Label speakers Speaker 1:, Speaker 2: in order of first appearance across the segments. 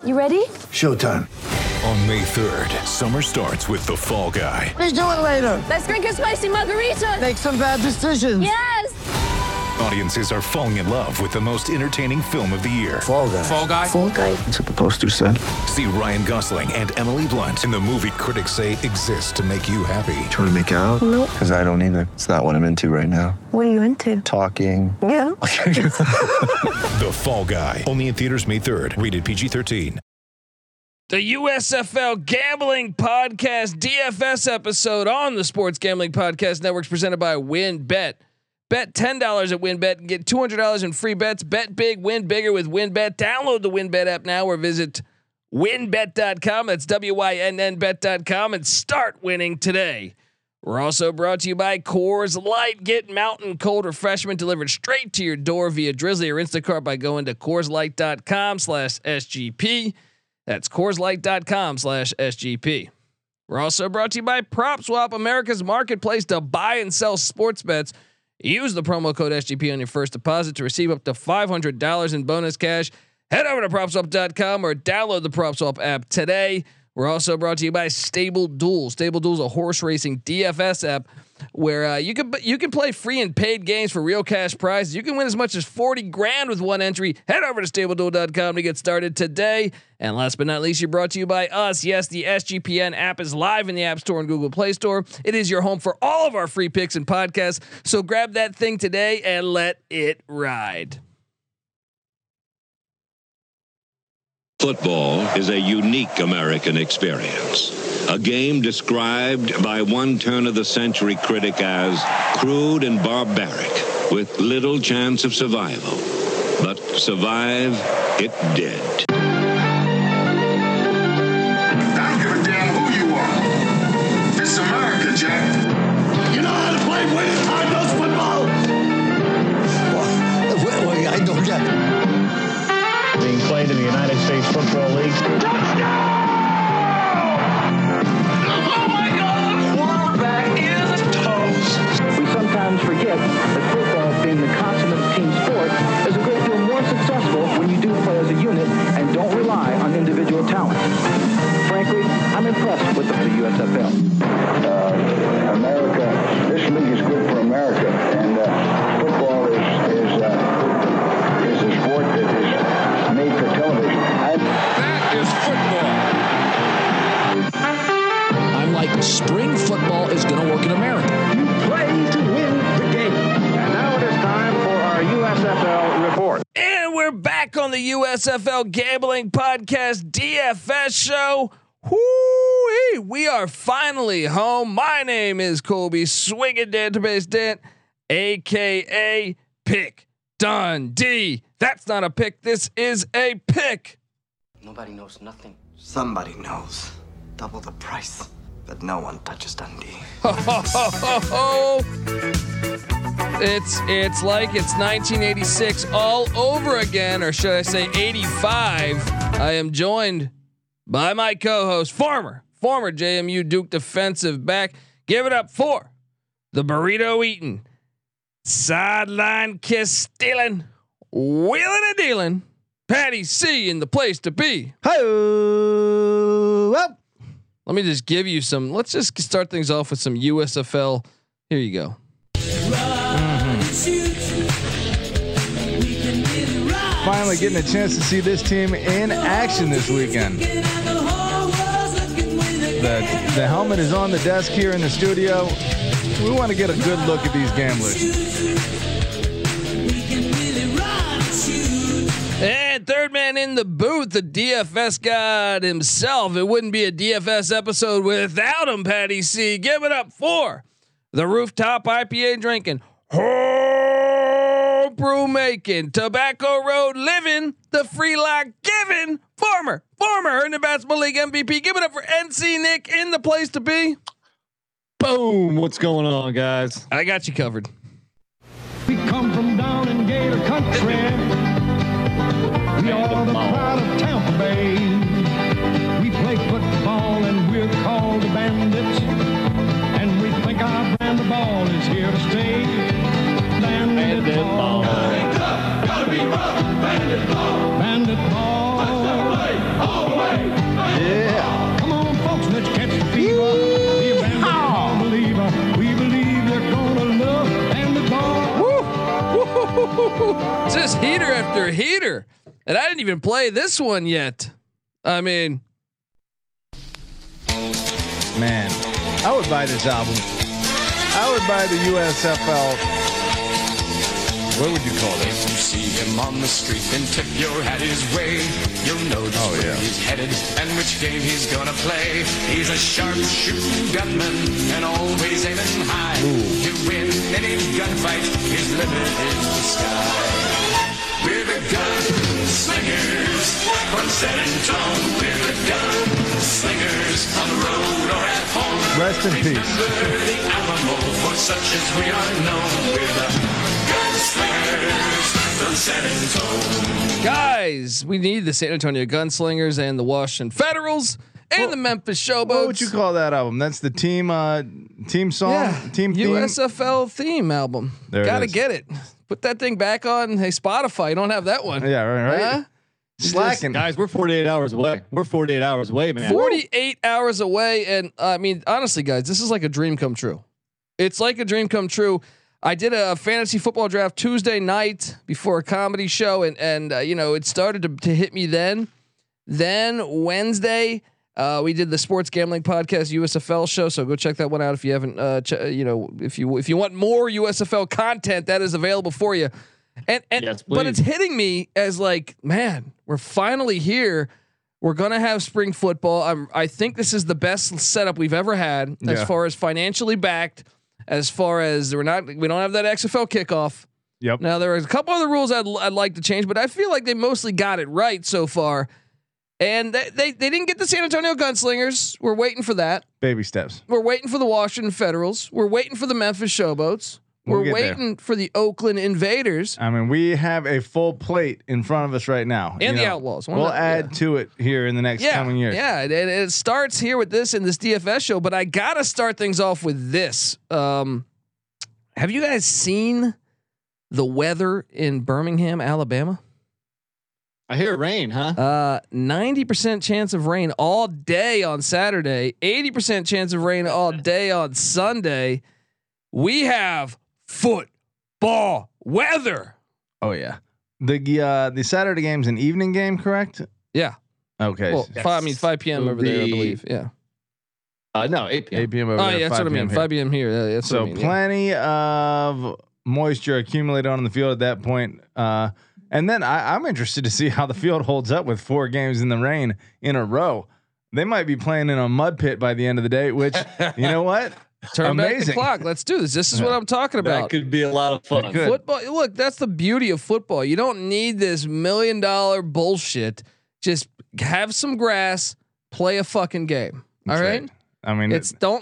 Speaker 1: You ready?
Speaker 2: Showtime.
Speaker 3: On May 3rd, summer starts with The Fall Guy.
Speaker 2: Let's do it later.
Speaker 1: Let's drink a spicy margarita.
Speaker 2: Make some bad decisions.
Speaker 1: Yes.
Speaker 3: Audiences are falling in love with the most entertaining film of the year.
Speaker 2: Fall Guy.
Speaker 4: Fall Guy?
Speaker 1: Fall guy.
Speaker 2: That's what the poster said.
Speaker 3: See Ryan Gosling and Emily Blunt in the movie critics say exists to make you happy.
Speaker 5: Trying to make it out?
Speaker 1: Nope.
Speaker 5: Because I don't either. It's not what I'm into right now.
Speaker 1: What are you into?
Speaker 5: Talking.
Speaker 1: Yeah.
Speaker 3: The Fall Guy. Only in theaters May 3rd. Rated PG-13.
Speaker 6: The USFL Gambling Podcast DFS episode on the Sports Gambling Podcast Network is presented by WynnBET. Bet $10 at WynnBET and get $200 in free bets. Bet big, win bigger with WynnBET. Download the WynnBET app now or visit wynnbet.com. That's WYNNBet.com and start winning today. We're also brought to you by Coors Light. Get mountain cold refreshment delivered straight to your door via Drizzly or Instacart by going to CoorsLight.com/SGP. That's CoorsLight.com/SGP. We're also brought to you by PropSwap, America's marketplace to buy and sell sports bets. Use the promo code SGP on your first deposit to receive up to $500 in bonus cash. Head over to PropSwap.com or download the PropSwap app today. We're also brought to you by Stable Duel. Stable Duel is a horse racing DFS app where you can play free and paid games for real cash prizes. You can win as much as $40,000 with one entry. Head over to StableDuel.com to get started today. And last but not least, you're brought to you by us. Yes, the SGPN app is live in the App Store and Google Play Store. It is your home for all of our free picks and podcasts. So grab that thing today and let it ride.
Speaker 7: Football is a unique American experience. A game described by one turn-of-the-century critic as crude and barbaric, with little chance of survival. But survive it did.
Speaker 8: I don't give a damn who you are. It's America, Jack. You know how to play winning hard-nosed football?
Speaker 2: Well, I don't get it.
Speaker 9: Being played in the United States Football League.
Speaker 8: Touchdown! Oh my God! Quarterback is toast.
Speaker 9: We sometimes forget that football, being the consummate team sport, is a great deal more successful when you do play as a unit and don't rely on individual talent. Frankly, I'm impressed with the USFL.
Speaker 8: America, this league is good for America, and football is a sport that is made for television.
Speaker 7: That is football.
Speaker 4: I'm like, spring football is going to work in America.
Speaker 9: You play to win the game. And now it is time for our USFL report.
Speaker 6: And we're back on the USFL Gambling Podcast DFS show. Whoo-wee, we are finally home. My name is Colby Swinging Database Dent, aka Pick Dundee. That's not a pick. This is a pick.
Speaker 10: Nobody knows nothing.
Speaker 5: Somebody knows. Double the price. But no one touches Dundee.
Speaker 6: It's like it's 1986 all over again, or should I say 85. I am joined by my co-host, former JMU Duke defensive back. Give it up for the burrito eating, sideline kiss stealing, wheeling and dealing, Patty C in the place to be.
Speaker 2: Well,
Speaker 6: Let me just give you some. Let's just start things off with some USFL. Here you go.
Speaker 11: Finally getting a chance to see this team in action this weekend. The helmet is on the desk here in the studio. We want to get a good look at these gamblers.
Speaker 6: And third man in the booth, the DFS god himself. It wouldn't be a DFS episode without him, Patty C. Give it up for the rooftop IPA drinking, home brew making, Tobacco Road living, the free lock giving, former Herndon Basketball League MVP. Give it up for NC Nick in the place to be.
Speaker 12: Boom! What's going on, guys?
Speaker 6: I got you covered.
Speaker 9: We come from down in Gator Country. We are the pride of Tampa Bay. We play football and we're called the Bandits. And we think our brand of ball is here to stay. Bandit ball.
Speaker 8: Gotta be rough, bandit ball.
Speaker 9: Bandit ball.
Speaker 8: Let's play. Oh.
Speaker 6: Just heater after heater, and I didn't even play this one yet. I mean,
Speaker 11: Man, I would buy this album. I would buy the USFL. What would you call
Speaker 13: If
Speaker 11: this?
Speaker 13: you see him on the street, then tip your hat his way. You'll know just where he's headed and which game he's gonna play. He's a sharp-shooting gunman and always aiming high. To win any gunfight, his limit is the sky. We're the gunslingers from San Antonio. We're the gunslingers on the road or at home.
Speaker 11: Rest in peace.
Speaker 13: Remember the Alamo, for such as we are known. We're the gunslingers from San Antonio.
Speaker 6: Guys, we need the San Antonio Gunslingers and the Washington Federals and the Memphis Showboats.
Speaker 11: What would you call that album? That's the team song, team theme?
Speaker 6: USFL theme album. Gotta get it. Put that thing back on. Hey, Spotify, you don't have that one.
Speaker 11: Yeah, right.
Speaker 6: Huh?
Speaker 11: Slacking,
Speaker 12: guys. We're 48 hours away. We're 48 hours away, man.
Speaker 6: 48 hours away, and I mean, honestly, guys, this is like a dream come true. It's like a dream come true. I did a fantasy football draft Tuesday night before a comedy show, and you know, it started to hit me then. Then Wednesday, we did the sports gambling podcast USFL show. So go check that one out if you haven't. If you want more USFL content, that is available for you. And
Speaker 12: yes,
Speaker 6: but it's hitting me as like, man, we're finally here. We're gonna have spring football. I think this is the best setup we've ever had as far as financially backed. As far as we don't have that XFL kickoff.
Speaker 11: Yep.
Speaker 6: Now there are a couple other rules I'd like to change, but I feel like they mostly got it right so far. And they didn't get the San Antonio Gunslingers. We're waiting for that.
Speaker 11: Baby steps.
Speaker 6: We're waiting for the Washington Federals. We're waiting for the Memphis Showboats. We're waiting for the Oakland Invaders.
Speaker 11: I mean, we have a full plate in front of us right now.
Speaker 6: And the Outlaws.
Speaker 11: We'll add to it here in the next coming years.
Speaker 6: Yeah, and it starts here with this in this DFS show, but I got to start things off with this. Have you guys seen the weather in Birmingham, Alabama?
Speaker 12: I hear rain, huh?
Speaker 6: 90% chance of rain all day on Saturday, 80% chance of rain all day on Sunday. We have football weather.
Speaker 11: Oh yeah. The Saturday game's an evening game, correct?
Speaker 6: Yeah.
Speaker 11: Okay.
Speaker 6: Well, 5 p.m. over there, I believe. Yeah.
Speaker 12: No, 8 p.m.
Speaker 11: 8 p.m. over
Speaker 6: Oh
Speaker 11: there.
Speaker 6: yeah, that's what I mean. 5 p.m. here. That's
Speaker 11: so
Speaker 6: what I mean,
Speaker 11: plenty of moisture accumulated on the field at that point. And then I'm interested to see how the field holds up with 4 games in the rain in a row. They might be playing in a mud pit by the end of the day, which you know what?
Speaker 6: Turn back the clock. Let's do this. This is what I'm talking about.
Speaker 12: That could be a lot of fun.
Speaker 6: Football. Look, that's the beauty of football. You don't need this $1 million bullshit. Just have some grass, play a fucking game. All right.
Speaker 11: I mean,
Speaker 6: let's not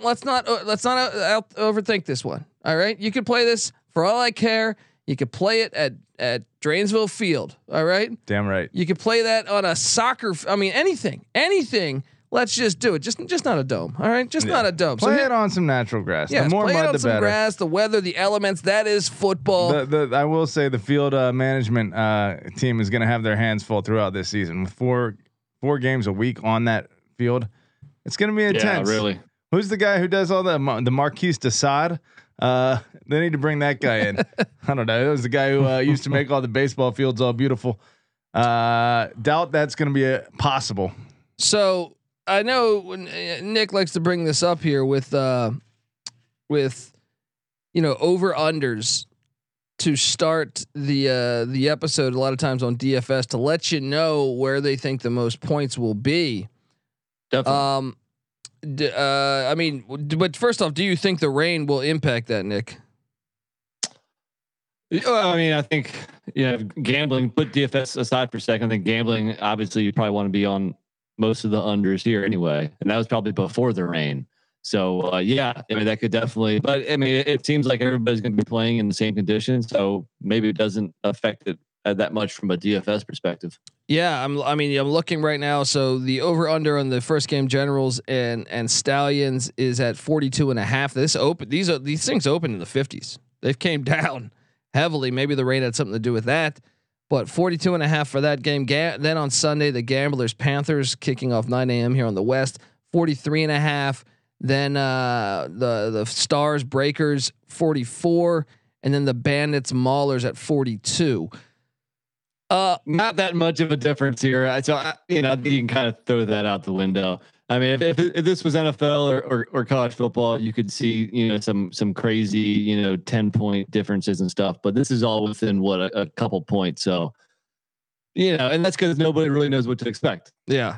Speaker 6: overthink this one. All right. You can play this for all I care. You could play it at Drainsville Field. All right.
Speaker 11: Damn right.
Speaker 6: You could play that on a soccer. Anything. Let's just do it. Just not a dome. All right. Just not a dome.
Speaker 11: Play it on some natural grass.
Speaker 6: Yeah.
Speaker 11: The more
Speaker 6: play
Speaker 11: mud,
Speaker 6: it on
Speaker 11: the
Speaker 6: some
Speaker 11: better.
Speaker 6: grass, the weather, the elements. That is football.
Speaker 11: I will say the field management team is going to have their hands full throughout this season with four games a week on that field. It's going to be intense.
Speaker 12: Yeah, really.
Speaker 11: Who's the guy who does all the Marquise Desaad? They need to bring that guy in. I don't know. It was the guy who used to make all the baseball fields all beautiful. Doubt that's going to be possible.
Speaker 6: So I know Nick likes to bring this up here with over unders to start the episode a lot of times on DFS to let you know where they think the most points will be.
Speaker 12: Definitely.
Speaker 6: But first off, do you think the rain will impact that, Nick?
Speaker 12: I mean, I think gambling. Put DFS aside for a second. I think gambling. Obviously, you probably want to be on most of the unders here anyway, and that was probably before the rain. So that could definitely. But I mean, it seems like everybody's going to be playing in the same conditions, so maybe it doesn't affect it that much from a DFS perspective.
Speaker 6: Yeah, I'm looking right now. So the over under on the first game Generals and Stallions is at 42.5. These things open in the 50s. They've came down heavily. Maybe the rain had something to do with that. But 42.5 for that game. Then on Sunday, the Gamblers Panthers kicking off 9 a.m. here on the West. 43.5. Then the Stars Breakers 44, and then the Bandits Maulers at 42.
Speaker 12: Not that much of a difference here. So you can kind of throw that out the window. I mean, if this was NFL or college football, you could see some crazy 10-point differences and stuff. But this is all within a couple points. So and that's because nobody really knows what to expect.
Speaker 6: Yeah.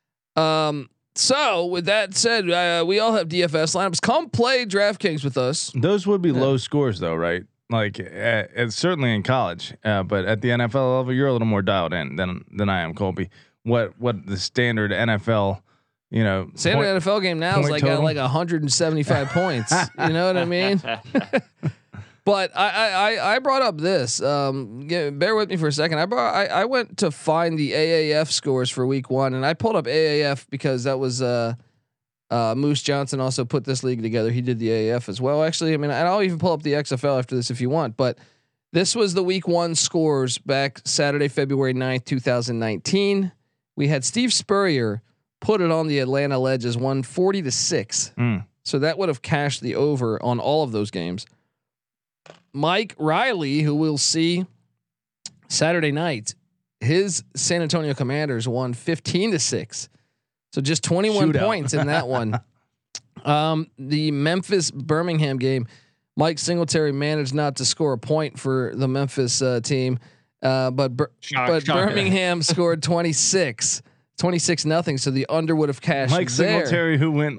Speaker 6: So with that said, we all have DFS lineups. Come play DraftKings with us.
Speaker 11: Those would be low scores though, right? Like it's certainly in college, but at the NFL level, you're a little more dialed in than I am, Colby. What the standard NFL,
Speaker 6: standard NFL game now is like got like 175 points. You know what I mean? But I brought up this. Bear with me for a second. I went to find the AAF scores for week 1, and I pulled up AAF because that was Moose Johnson also put this league together. He did the AAF as well. Actually, I mean, I'll even pull up the XFL after this if you want. But this was the week 1 scores back Saturday, February 9th, 2019. We had Steve Spurrier put it on the Atlanta Ledges 140-6. So that would have cashed the over on all of those games. Mike Riley, who we'll see Saturday night, his San Antonio Commanders won 15-6. So just 21 points in that one. The Memphis Birmingham game, Mike Singletary managed not to score a point for the Memphis team, but Birmingham scored 26 nothing. So the under would have cashed.
Speaker 11: Mike Singletary, who went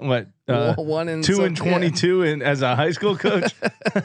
Speaker 11: 2-22 as a high school coach.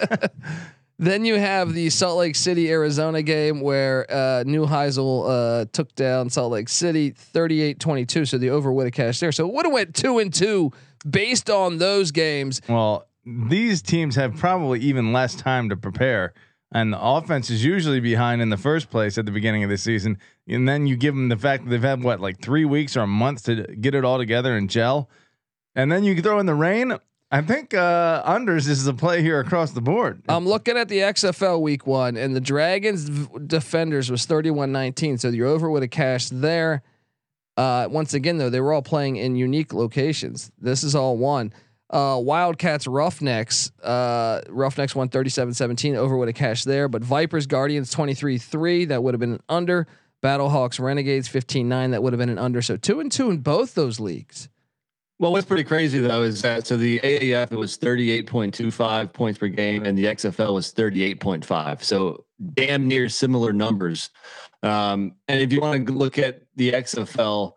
Speaker 6: Then you have the Salt Lake City, Arizona game where Neuheisel took down Salt Lake City 38-22. So the over would have cashed there. So it would have went 2-2 based on those games.
Speaker 11: Well, these teams have probably even less time to prepare, and the offense is usually behind in the first place at the beginning of the season. And then you give them the fact that they've had 3 weeks or a month to get it all together and gel. And then you throw in the rain. I think unders is the play here across the board.
Speaker 6: I'm looking at the XFL week 1, and the Dragons defenders was 31-19. So the over would have cashed there. Once again, though, they were all playing in unique locations. This is all one. Wildcats Roughnecks won 37-17. Over would have cashed there. But Vipers Guardians 23-3. That would have been an under. Battlehawks Renegades 15-9. That would have been an under. So 2-2 in both those leagues.
Speaker 12: Well, what's pretty crazy though is that the AAF, it was 38.25 points per game, and the XFL was 38.5. So damn near similar numbers. And if you want to look at the XFL,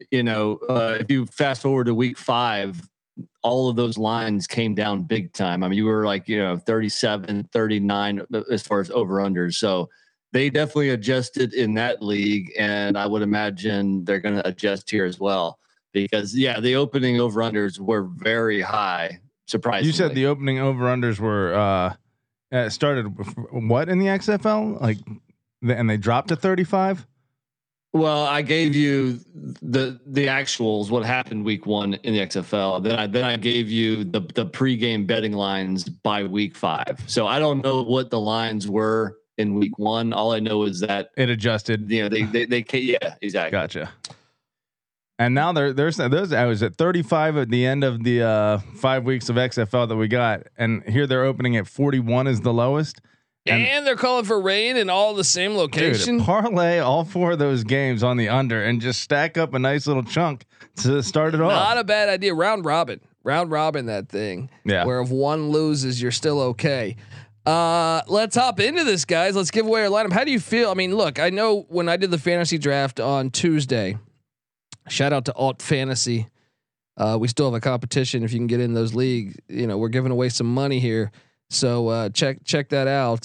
Speaker 12: if you fast forward to week 5, all of those lines came down big time. I mean, you were 37, 39 as far as over unders. So they definitely adjusted in that league, and I would imagine they're going to adjust here as well. Because the opening over unders were very high. Surprisingly,
Speaker 11: you said the opening over unders were started with what in the XFL, and they dropped to 35.
Speaker 12: Well, I gave you the actuals, what happened week 1 in the XFL. Then I gave you the pregame betting lines by week 5. So I don't know what the lines were in week 1. All I know is that
Speaker 11: it adjusted.
Speaker 12: They exactly.
Speaker 11: Gotcha. And now there's I was at 35 at the end of the 5 weeks of XFL that we got, and here they're opening at 41 is the lowest,
Speaker 6: and they're calling for rain in all the same location.
Speaker 11: Dude, parlay all 4 of those games on the under and just stack up a nice little chunk to start it off.
Speaker 6: Not a bad idea. Round robin that thing.
Speaker 11: Yeah.
Speaker 6: Where if one loses, you're still okay. Let's hop into this, guys. Let's give away our lineup. How do you feel? I mean, look, I know when I did the fantasy draft on Tuesday. Shout out to Alt Fantasy. We still have a competition. If you can get in those leagues, we're giving away some money here. So check that out.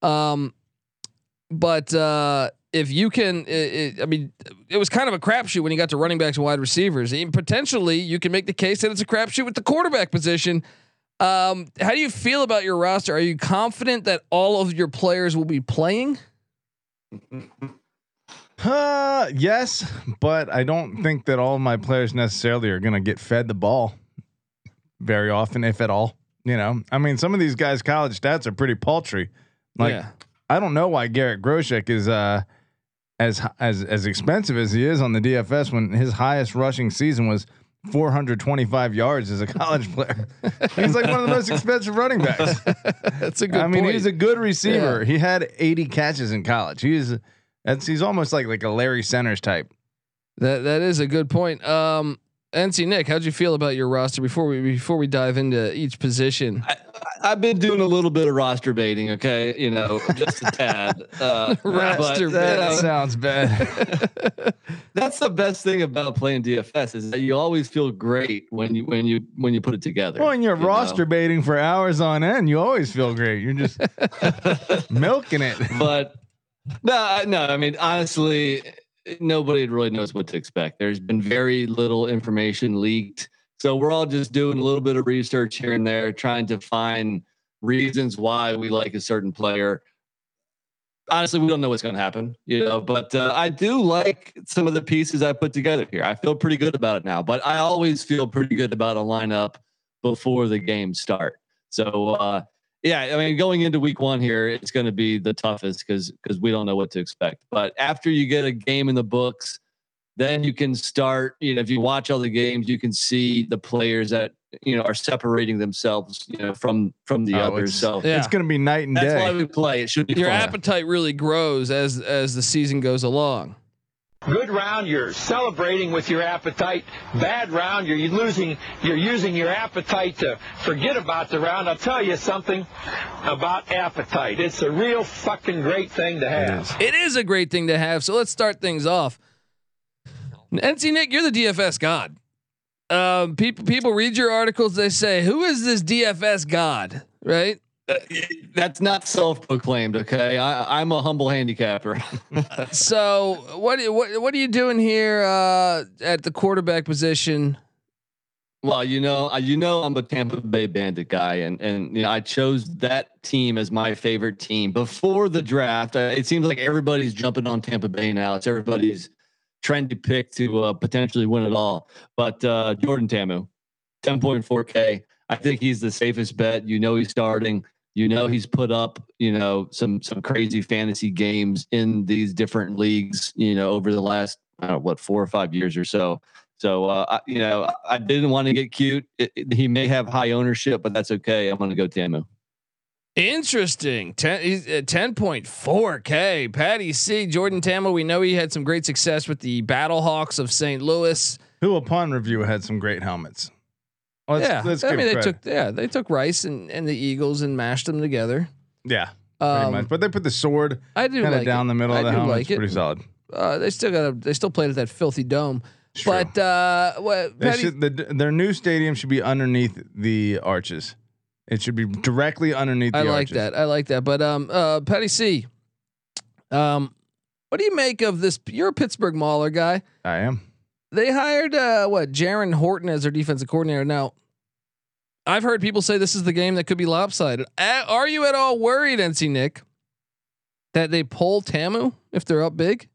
Speaker 6: But if you can, it was kind of a crapshoot when you got to running backs and wide receivers. Even potentially, you can make the case that it's a crapshoot with the quarterback position. How do you feel about your roster? Are you confident that all of your players will be playing?
Speaker 11: Yes, but I don't think that all of my players necessarily are going to get fed the ball very often, if at all. I mean, some of these guys' college stats are pretty paltry. I don't know why Garrett Groshek is as expensive as he is on the DFS when his highest rushing season was 425 yards as a college player. He's like one of the most expensive running backs.
Speaker 6: That's a good.
Speaker 11: I mean,
Speaker 6: point.
Speaker 11: he's a good receiver.
Speaker 6: Yeah.
Speaker 11: He had 80 catches in college. He's almost like a Larry Sanders type.
Speaker 6: That is a good point. NC Nick, how'd you feel about your roster before we dive into each position?
Speaker 12: I've been doing a little bit of roster baiting, okay, just a tad.
Speaker 6: Roster
Speaker 11: That
Speaker 6: baiting.
Speaker 11: sounds bad.
Speaker 12: That's the best thing about playing DFS is that you always feel great when you put it together.
Speaker 11: Well, when you're
Speaker 12: you know?
Speaker 11: roster baiting for hours on end, you always feel great. You're just milking it.
Speaker 12: But no. I mean, honestly, nobody really knows what to expect. There's been very little information leaked, so we're all just doing a little bit of research here and there, trying to find reasons why we like a certain player. Honestly, we don't know what's going to happen, but I do like some of the pieces I put together here. I feel pretty good about it now, but I always feel pretty good about a lineup before the games start. So, yeah, I mean, going into week one here, it's going to be the toughest because we don't know what to expect. But after you get a game in the books, then you can start, if you watch all the games, you can see the players that, are separating themselves, from the others. So
Speaker 11: it's going to be night and
Speaker 12: that's
Speaker 11: day.
Speaker 12: why we play. It should be
Speaker 6: Your
Speaker 12: fun.
Speaker 6: appetite really grows as the season goes along.
Speaker 14: Good round, you're celebrating with your appetite. Bad round, you're using your appetite to forget about the round. I'll tell you something about appetite. It's a real fucking great thing to have.
Speaker 6: It is a great thing to have. So let's start things off. NC Nick, you're the DFS god. People read your articles. They say, "Who is this DFS god?" Right?
Speaker 12: That's not self-proclaimed. Okay, I'm a humble handicapper.
Speaker 6: So what are you doing here at the quarterback position?
Speaker 12: Well, I'm a Tampa Bay Bandit guy, and I chose that team as my favorite team before the draft. It seems like everybody's jumping on Tampa Bay now. It's everybody's trendy pick to potentially win it all. But Jordan Ta'amu, 10.4K. I think he's the safest bet. He's starting. He's put up, some crazy fantasy games in these different leagues, over the last 4 or 5 years or so. So, I didn't want to get cute. He may have high ownership, but that's okay. I'm going to go Ta'amu.
Speaker 6: Interesting. 10.4K. Patty C. Jordan Ta'amu. We know he had some great success with the Battlehawks of St. Louis,
Speaker 11: who upon review had some great helmets. Let's
Speaker 6: they took Rice and the Eagles and mashed them together.
Speaker 11: Yeah, pretty much. But they put the sword kind of down the middle of the helmet. It's pretty solid.
Speaker 6: They still played at that filthy dome.
Speaker 11: True.
Speaker 6: But
Speaker 11: their new stadium should be underneath the arches. It should be directly underneath the arches.
Speaker 6: I like that. But Patty C, what do you make of this? You're a Pittsburgh Mauler guy.
Speaker 11: I am.
Speaker 6: They hired Jaron Horton as their defensive coordinator. Now, I've heard people say this is the game that could be lopsided. Are you at all worried, NC Nick, that they pull Ta'amu if they're up big?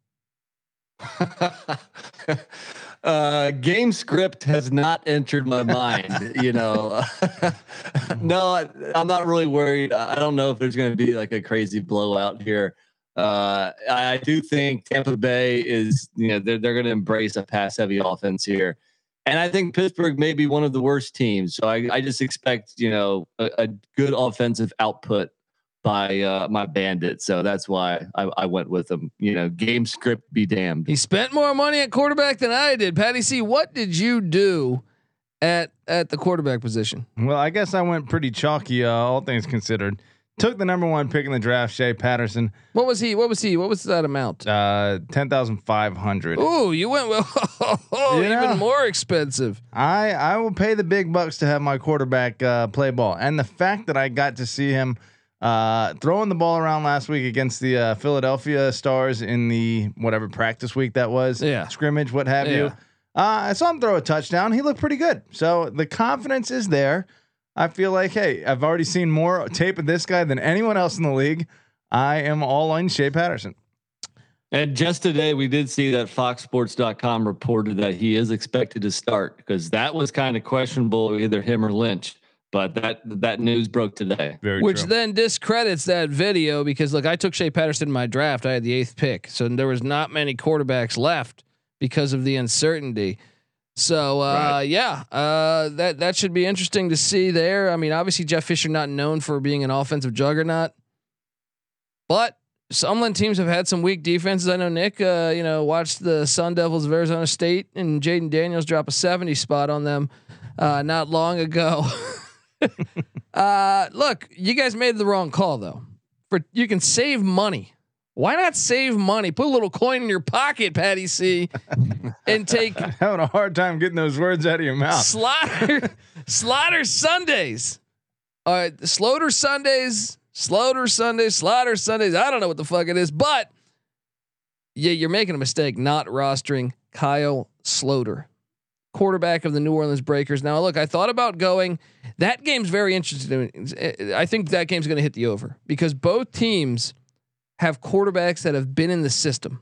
Speaker 12: Game script has not entered my mind. No, I'm not really worried. I don't know if there's going to be like a crazy blowout here. I do think Tampa Bay is, they're going to embrace a pass heavy offense here. And I think Pittsburgh may be one of the worst teams. So I just expect, a good offensive output by my Bandits. So that's why I went with them. Game script be damned.
Speaker 6: He spent more money at quarterback than I did. Patty C, what did you do at the quarterback position?
Speaker 11: Well, I guess I went pretty chalky, all things considered. Took the number 1 pick in the draft, Shea Patterson.
Speaker 6: What was he? What was that amount?
Speaker 11: 10,500.
Speaker 6: Ooh, you went even more expensive.
Speaker 11: I will pay the big bucks to have my quarterback play ball, and the fact that I got to see him throwing the ball around last week against the Philadelphia Stars in the whatever practice week that was, scrimmage, what have you. I saw him throw a touchdown. He looked pretty good, so the confidence is there. I feel like, hey, I've already seen more tape of this guy than anyone else in the league. I am all on Shea Patterson.
Speaker 12: And just today, we did see that FoxSports.com reported that he is expected to start because that was kind of questionable, either him or Lynch. But that news broke today.
Speaker 6: Which then discredits that video because, look, I took Shea Patterson in my draft. I had the 8th pick. So there was not many quarterbacks left because of the uncertainty. So that should be interesting to see there. I mean, obviously Jeff Fisher not known for being an offensive juggernaut, but some teams have had some weak defenses. I know Nick, watched the Sun Devils of Arizona State and Jaden Daniels drop a 70 spot on them not long ago. Look, you guys made the wrong call though. You can save money. Why not save money? Put a little coin in your pocket, Patty C, and take.
Speaker 11: Having a hard time getting those words out of your mouth.
Speaker 6: Slaughter Sundays. All right, Slaughter Sundays. I don't know what the fuck it is, but yeah, you're making a mistake not rostering Kyle Sloter, quarterback of the New Orleans Breakers. Now, look, I thought about going. That game's very interesting. I think that game's going to hit the over because both teams have quarterbacks that have been in the system.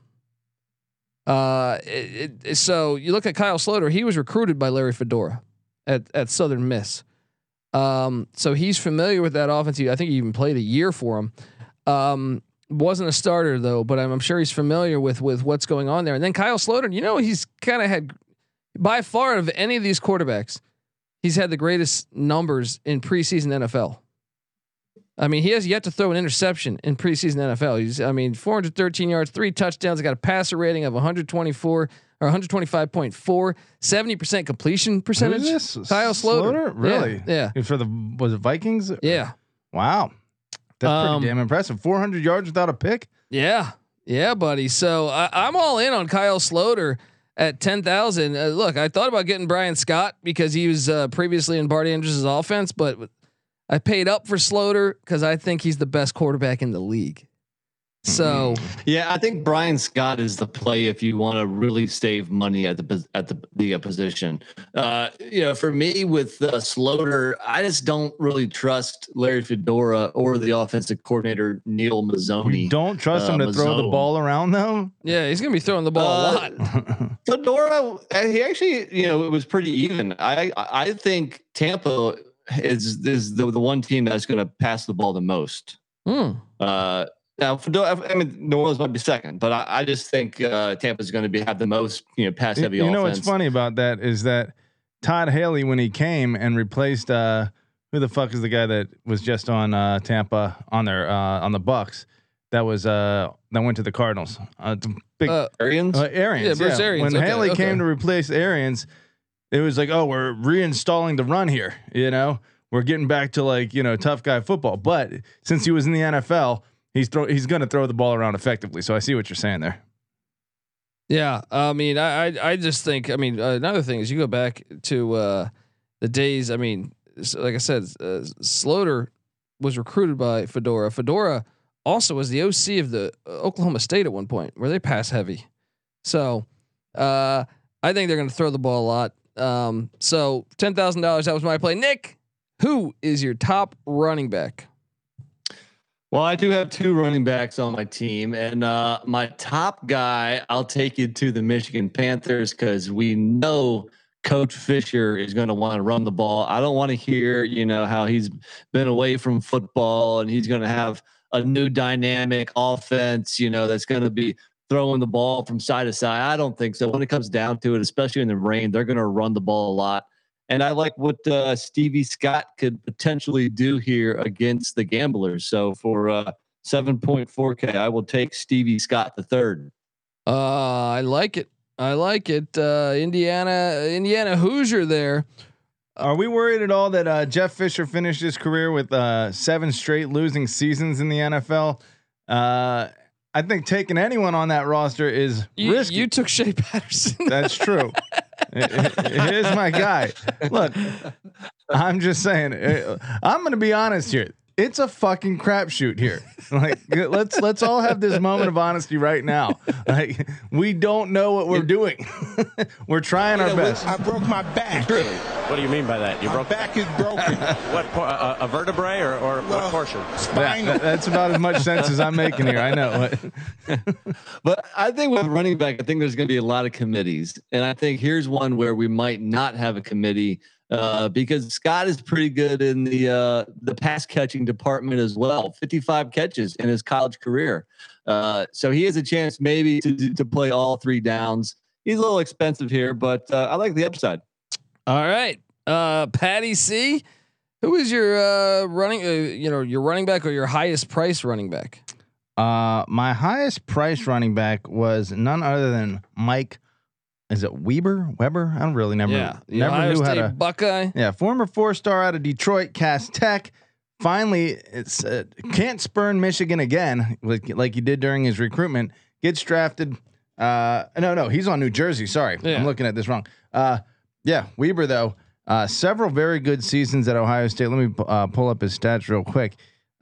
Speaker 6: So you look at Kyle Sloter, he was recruited by Larry Fedora at Southern Miss. So he's familiar with that offense. I think he even played a year for him. Wasn't a starter though, but I'm sure he's familiar with what's going on there. And then Kyle Sloter, he's kind of had by far of any of these quarterbacks, he's had the greatest numbers in preseason NFL. I mean, he has yet to throw an interception in preseason NFL. 413 yards, 3 touchdowns. Got a passer rating of 124 or 125.4, 70% completion percentage.
Speaker 11: Who's this?
Speaker 6: Kyle Sloter.
Speaker 11: Really?
Speaker 6: Yeah.
Speaker 11: For was it Vikings?
Speaker 6: Yeah.
Speaker 11: Wow. That's pretty damn impressive. 400 yards without a pick.
Speaker 6: Yeah. Yeah, buddy. So I'm all in on Kyle Sloter at 10,000. Look, I thought about getting Brian Scott because he was previously in Bart Andrews' offense, but I paid up for Sloter because I think he's the best quarterback in the league. So
Speaker 12: yeah, I think Brian Scott is the play if you want to really save money at the position. For me with Sloter, I just don't really trust Larry Fedora or the offensive coordinator Neil Mazzoni.
Speaker 11: You don't trust him to throw the ball around though?
Speaker 6: Yeah, he's gonna be throwing the ball a lot.
Speaker 12: Fedora, he actually, it was pretty even. I think Tampa is the one team that's going to pass the ball the most. Now, New Orleans might be second, but I just think Tampa's going to have the most pass heavy offense.
Speaker 11: What's funny about that is that Todd Haley, when he came and replaced who the fuck is the guy that was just on Tampa on the Bucks that went to the Cardinals?
Speaker 12: Arians.
Speaker 11: Arians.
Speaker 6: Yeah, Bruce Arians.
Speaker 11: When Haley came to replace Arians, it was like, oh, we're reinstalling the run here. We're getting back to tough guy football. But since he was in the NFL, he's going to throw the ball around effectively. So I see what you're saying there.
Speaker 6: Yeah, I just think. Another thing is you go back to the days. Like I said, Sloter was recruited by Fedora. Fedora also was the OC of the Oklahoma State at one point, where they pass heavy. So I think they're going to throw the ball a lot. So $10,000. That was my play. Nick, who is your top running back?
Speaker 12: Well, I do have 2 running backs on my team, and my top guy, I'll take you to the Michigan Panthers because we know Coach Fisher is going to want to run the ball. I don't want to hear, how he's been away from football and he's going to have a new dynamic offense, that's going to be throwing the ball from side to side. I don't think so. When it comes down to it, especially in the rain, they're going to run the ball a lot. And I like what Stevie Scott could potentially do here against the Gamblers. So for 7.4K, I will take Stevie Scott the third.
Speaker 6: I like it. Indiana Hoosier there.
Speaker 11: Are we worried at all that Jeff Fisher finished his career with 7 straight losing seasons in the NFL? I think taking anyone on that roster is risky.
Speaker 6: You took Shea Patterson.
Speaker 11: That's true. It is my guy. Look, I'm just saying. I'm going to be honest here. It's a fucking crapshoot here. Let's all have this moment of honesty right now. We don't know what we're doing. We're trying our best.
Speaker 15: I broke my back.
Speaker 12: Really? What do you mean by that?
Speaker 15: My back is broken.
Speaker 16: What a vertebrae or what portion?
Speaker 11: Spinal. That's about as much sense as I'm making here. I know.
Speaker 12: But I think with running back, I think there's going to be a lot of committees, and I think here's one where we might not have a committee. Because Scott is pretty good in the pass catching department as well. 55 catches in his college career. So he has a chance maybe to play all 3 downs. he's a little expensive here, but I like the upside.
Speaker 6: All right, Patty C. Who is your your running back or your highest price running back?
Speaker 11: My highest price running back was none other than Mike. Is it Weber? I don't really never knew how to
Speaker 6: Buckeye.
Speaker 11: Yeah, former 4-star out of Detroit, Cass Tech. Finally, it's can't spurn Michigan again like he did during his recruitment. Gets drafted. No, he's on New Jersey. Sorry, I'm looking at this wrong. Yeah, Weber though. Several very good seasons at Ohio State. Let me pull up his stats real quick.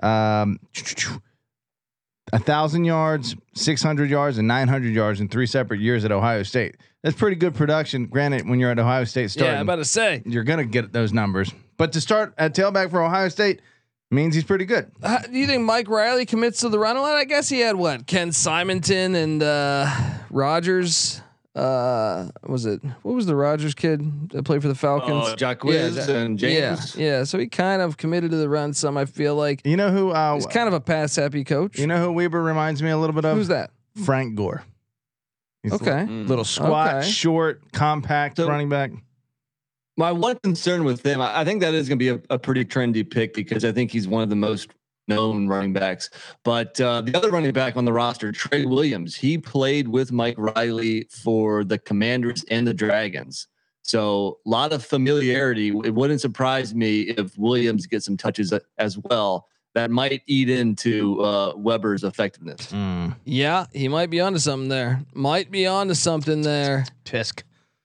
Speaker 11: 1,000 yards, 600 yards, and 900 yards in 3 separate years at Ohio State. That's pretty good production. Granted, when you're at Ohio State starting,
Speaker 6: I'm about to say
Speaker 11: you're gonna get those numbers. But to start at tailback for Ohio State means he's pretty good.
Speaker 6: Do you think Mike Riley commits to the run a lot? I guess he had Ken Simonton and Rogers. What was the Rogers kid that played for the Falcons?
Speaker 12: Jacquizz and James.
Speaker 6: Yeah. So he kind of committed to the run some. I feel like
Speaker 11: you know who
Speaker 6: he's kind of a pass happy coach.
Speaker 11: You know who Weber reminds me a little bit of?
Speaker 6: Who's that?
Speaker 11: Frank Gore. He's
Speaker 6: okay.
Speaker 11: Little squat, short, compact running back.
Speaker 12: My one concern with him, I think that is going to be a pretty trendy pick because I think he's one of the most known running backs. But the other running back on the roster, Trey Williams, he played with Mike Riley for the Commanders and the Dragons. So a lot of familiarity. It wouldn't surprise me if Williams gets some touches as well. That might eat into Weber's effectiveness.
Speaker 6: Yeah, he might be onto something there.
Speaker 11: Tisk.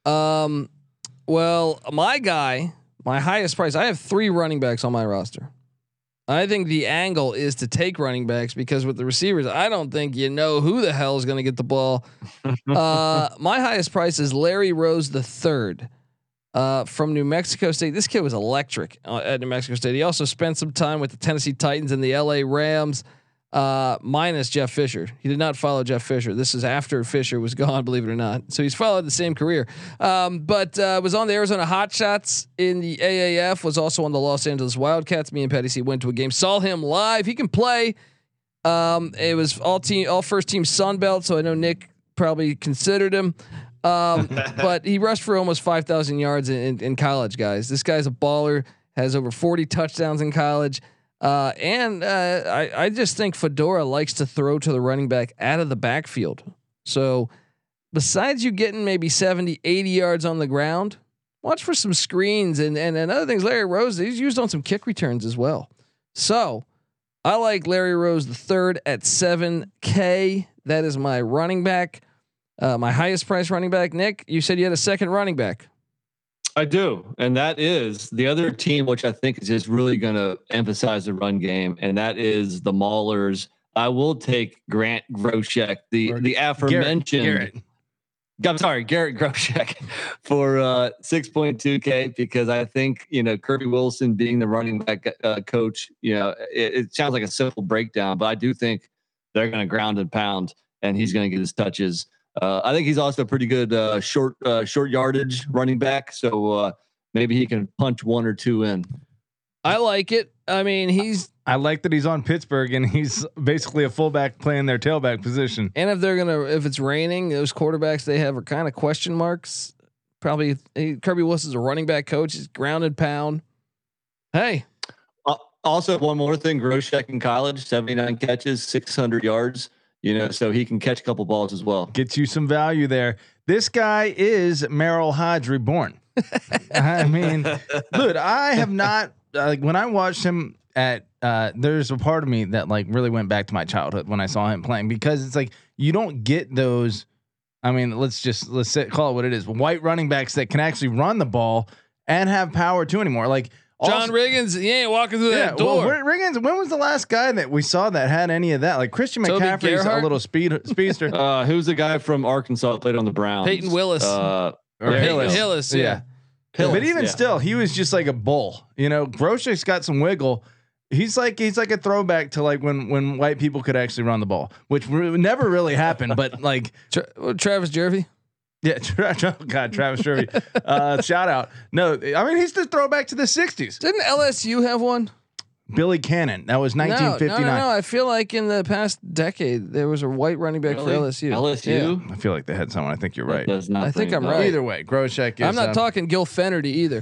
Speaker 6: Well, my highest price, I have 3 running backs on my roster. I think the angle is to take running backs because with the receivers, I don't think you know who the hell is going to get the ball. My highest price is Larry Rose III from New Mexico State. This kid was electric at New Mexico State. He also spent some time with the Tennessee Titans and the LA Rams, minus Jeff Fisher. He did not follow Jeff Fisher. This is after Fisher was gone, believe it or not. So he's followed the same career, but was on the Arizona Hotshots in the AAF, was also on the Los Angeles Wildcats. Me and Petty C went to a game, saw him live. He can play. It was all first team Sun Belt. So I know Nick probably considered him. But he rushed for almost 5,000 yards in college, guys. This guy's a baller, has over 40 touchdowns in college. I just think Fedora likes to throw to the running back out of the backfield. So besides you getting maybe 70, 80 yards on the ground, watch for some screens and other things. Larry Rose, he's used on some kick returns as well. So I like Larry Rose III at $7K. That is my running back. My highest price running back. Nick, you said you had a second running back.
Speaker 12: I do. And that is the other team, which I think is just really going to emphasize the run game. And that is the Maulers. I will take Grant Groshek, the aforementioned. Garrett Groshek for 6.2K because I think, Kirby Wilson being the running back coach, it sounds like a simple breakdown, but I do think they're going to ground and pound and he's going to get his touches. I think he's also a pretty good short yardage running back. So maybe he can punch 1 or 2 in.
Speaker 6: I like it. I mean,
Speaker 11: I like that he's on Pittsburgh and he's basically a fullback playing their tailback position.
Speaker 6: And if it's raining, those quarterbacks they have are kind of question marks. Probably Kirby Wilson's a running back coach. He's grounded pound. Hey.
Speaker 12: Also, one more thing: Groshek in college, 79 catches, 600 yards. So he can catch a couple balls as well.
Speaker 11: Gets you some value there. This guy is Merrill Hodge reborn. I mean, dude, I have not when I watched him at. There's a part of me that really went back to my childhood when I saw him playing because it's you don't get those. I mean, let's call it what it is. White running backs that can actually run the ball and have power too anymore.
Speaker 6: John Riggins, he ain't walking through that door.
Speaker 11: Well, Riggins, when was the last guy that we saw that had any of that? Christian McCaffrey's a little speedster.
Speaker 12: Who's the guy from Arkansas that played on the Browns?
Speaker 6: Peyton Willis. Peyton Hillis. Yeah.
Speaker 11: Hillis, but even still, he was just like a bull. Groshek's got some wiggle. He's like a throwback to when white people could actually run the ball, which never really happened. But
Speaker 6: Travis Jervey.
Speaker 11: Yeah, Travis Jervey. Shout out. No, I mean he's the throwback to the '60s.
Speaker 6: Didn't LSU have one?
Speaker 11: Billy Cannon. That was 1959.
Speaker 6: No. I feel like in the past decade there was a white running back for LSU.
Speaker 12: LSU.
Speaker 6: Yeah.
Speaker 11: I feel like they had someone. I think you're right.
Speaker 6: I think I'm right.
Speaker 11: Either way, Groshek is.
Speaker 6: I'm not talking Gil Fenerty either.